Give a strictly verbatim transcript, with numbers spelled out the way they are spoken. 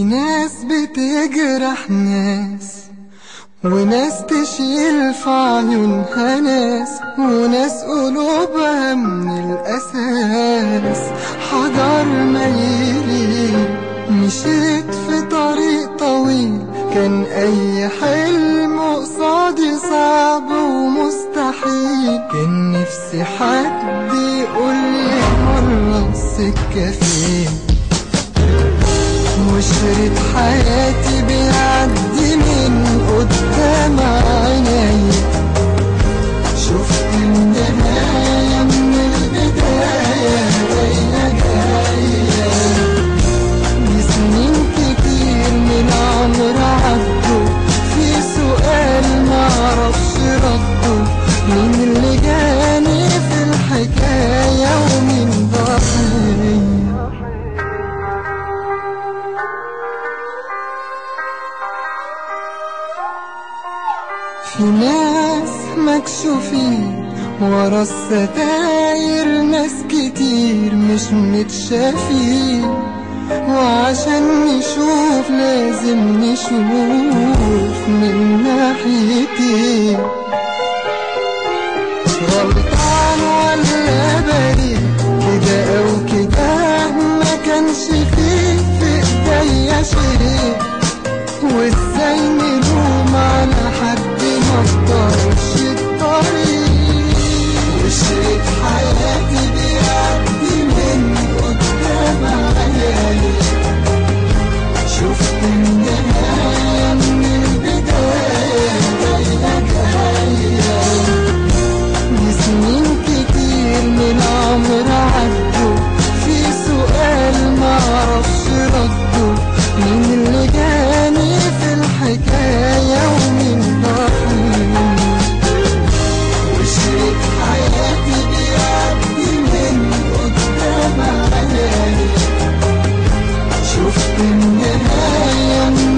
ناس بتجرح ناس، وناس تشيل في عيونها ناس، وناس قلوبها من الأساس حجر ميلين. مشيت في طريق طويل كان أي حلم قصادي صعب ومستحيل. كان نفسي حد يقولي مرة السكة فين، وشريط حياتي بيعدي من قدام عيني. شفت النهاية من البداية جاية جاية. دي سنين كتير من عمر عدوا في سؤال معرفش رده، مين اللي جاني في الحكاية ومين ضحية. في ناس مكشوفين ورا الستاير، ناس كتير مش متشافين، وعشان نشوف لازم نشوف من ناحيتين. غلطان ولا بريء كده او كده، ما كانش فيه في ايديا شيء. وازاي نلوم على حد ما اختارش الطريق، وشريط حياتي بيعدي من قدام عيالي. شفت النهاية من البداية جاية جاية. دي سنين كتير من عمر عدوا في سؤال معرفش رده، مين اللي جاني في الحكاية ومين ضحية. وشريط حياتي بيعدي من قدام عيالي. شفت النهاية